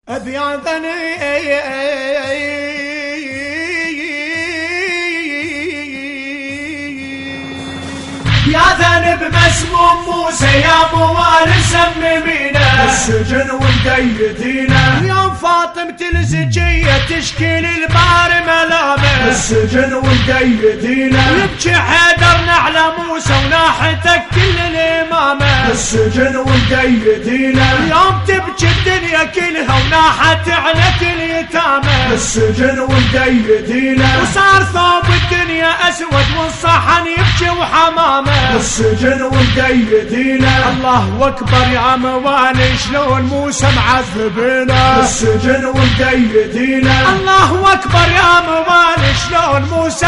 أبيضني يا ذنب مسموم موسى يا موال سممينا السجن ومقيدينا يوم فاطمة الزكية تشكي للبار ملامه السجن ومقيدينا يبكي حيدرنا على موسى وناحتك كل الإمامة السجن ومقيدينا يوم تبكي الدنيا كلها وناحت على كل يتامه السجن ومقيدينا وصار ثوب الدنيا أسود والصحن يبكي وحمامه السجن ومقيدينا الله أكبر يا موالي شلون موسى معذبنا السجن ومقيدينا الله أكبر يا موالي شلون موسى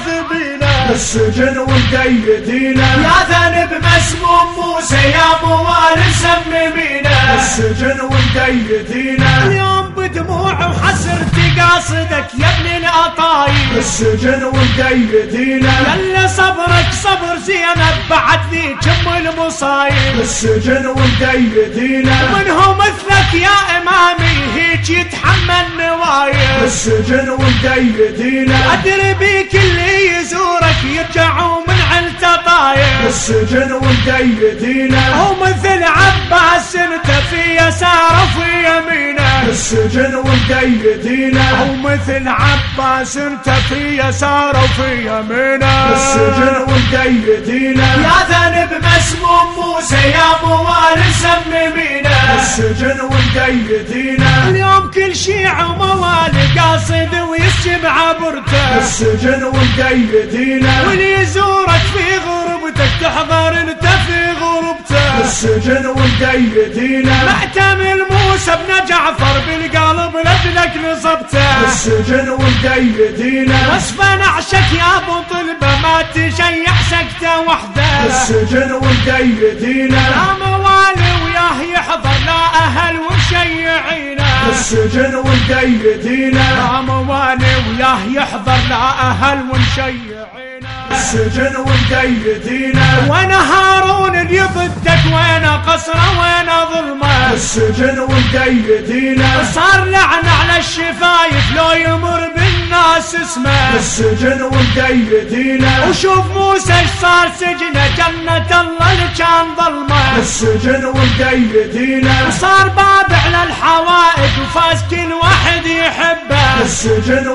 معذبنا السجن ومقيدينا يا ذنب مسموم موسى يا موالي سممينا السجن ومقيدينا اليوم بدموع وحسرتي قاصدك يا ابن الأطايب السجن ومقيدينا يلا صبرك صبر زينب بعد ذي كم المصايب السجن ومقيدينا ومنهم مثلك يا إمامي هيك يتحمل نوايب السجن ومقيدينا أدري بيك اللي يزورك يرجعوا من علته طايب السجن ومقيدينا هو مثل عباس انت في يسار وفي يمينه السجن ومقيدينا هو مثل عباس انت في يسار وفي يمينه السجن ومقيدينا يا ذنب مسموم موسى يا موالي سممينا السجن ومقيدينا اليوم كل شيع وموالي قاصد ويسمع برته السجن ومقيدينا واللي يزورك في غربتك تحضر انت في غربته السجن ومقيدينا معتمل موسى بن جعفر بالقلب لابنك نصبته السجن ومقيدينا وصفا نعشك يا ابو طلبه ما تشيع سكته وحده السجن ومقيدينا يا موالي وياه يحضر لا اهل ومشيعينه السجن ومقيدينا يا موالي وياه يحضر لا اهل ومشيعينه السجن ومقيدينا وانا هارون اللي ضدك وانا قصره وانا ظلمه السجن ومقيدينا صار لعنه على الشفايف لو يمر بالناس اسمه السجن ومقيدينا وشوف موسى ايش صار سجنه جنة الله اللي كان ظلمه السجن ومقيدينا صار باب على الحوائج وفاز كل واحد يحبه السجن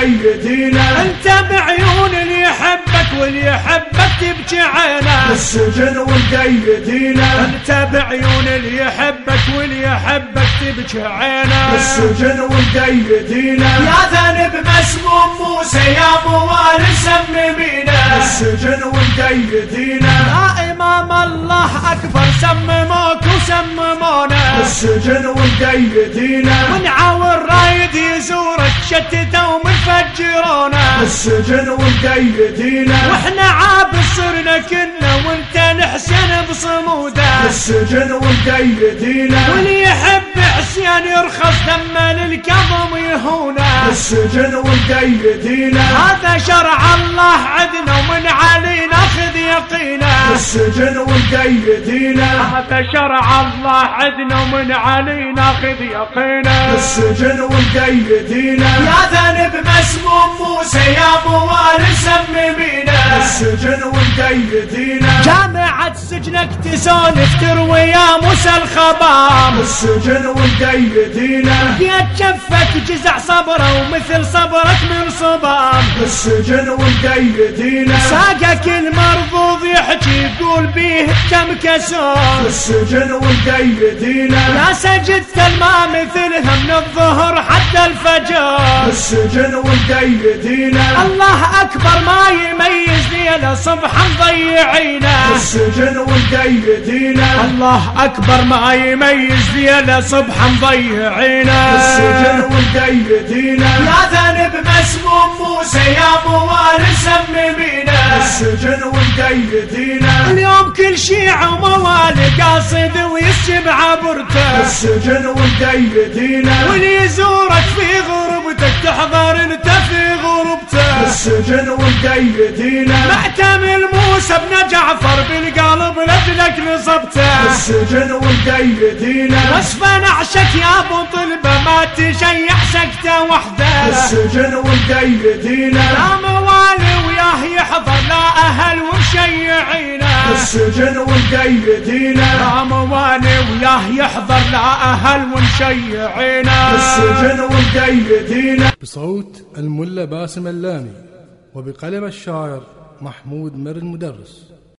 ومقيدينا انت بعيون اللي يحبك واللي يحبك تبكي عينه السجن ومقيدينا انت بعيون اللي يحبك واللي يحبك تبكي عينه السجن ومقيدينا يا ذنب مسموم موسى يا موالي سممينا السجن ومقيدينا يا امام الله اكبر سمموك وسممونا السجن ومقيدينا ونعاور رايد يزورك شتتوا ومفجرونا السجن ومقيدينا واحنا عابس صرنا كنا وانت نحسن بصموده السجن ومقيدينا واللي يحب حسين يرخص دمه للكظم يهونه السجن ومقيدينا هذا شرع الله عدنا ومن علي ناخذ يقينا السجن ومقيدينا هذا شرع الله عدنا ومن علي ناخذ يقينا السجن ومقيدينا يا ذنب مسموم موسى يا موالي سممينا السجن ومقيدينا جامعة سجنك تسولف تروي يا موسى الخبام السجن ومقيدينا بيد شفك جزع صبره ومثل صبرك من صبام السجن ومقيدينا ساقك المرفوض يحكي يقول بيه كم كسور السجن ومقيدينا لا سجدت ما مثلها من الظهر حتى الفجر السجن ومقيدينا الله أكبر ما يميز ليلة صبحا ضيعينا السجن ومقيدينا الله أكبر ما يميز ليلة صبحا ضيعينا السجن ومقيدينا يا ذنب مسموم موسى يا موالي سممينا السجن ومقيدينا ومقيدينا. اليوم كل شيعة وموالي قاصد ويسمع برته، السجن ومقيدينا. واللي يزورك في غربتك تحضر انت في غربته، السجن ومقيدينا. معتمل موسى بن جعفر بالقلب لجلك نصبته، السجن ومقيدينا. وصفا نعشك يا ابو طلبه ما تشيع سكته وحده، السجن ومقيدينا. لا موالي وياه يحضر لا اهل ومشيعينه، السجن ومقيدينا. لا موالي وياه يحضر لا اهل ومشيعينه. السجن ومقيدينا. بصوت الملا باسم اللامي وبقلم الشاعر محمود مر المدرس.